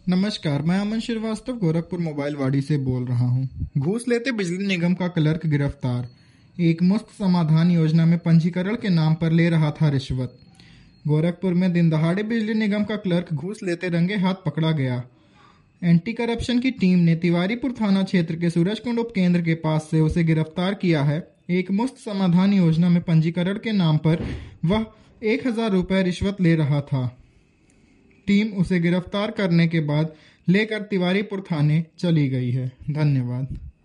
नमस्कार, मैं अमन श्रीवास्तव गोरखपुर मोबाइल वाड़ी से बोल रहा हूँ। घूस लेते बिजली निगम का क्लर्क गिरफ्तार। एक मुफ्त समाधान योजना में पंजीकरण के नाम पर ले रहा था रिश्वत। गोरखपुर में दिन दहाड़े बिजली निगम का क्लर्क घूस लेते रंगे हाथ पकड़ा गया। एंटी करप्शन की टीम ने तिवारीपुर थाना क्षेत्र के सूरजकुंड उप केंद्र के पास से उसे गिरफ्तार किया है। एक मुफ्त समाधान योजना में पंजीकरण के नाम पर वह 1,000 रुपये रिश्वत ले रहा था। टीम उसे गिरफ्तार करने के बाद लेकर तिवारीपुर थाने चली गई है। धन्यवाद।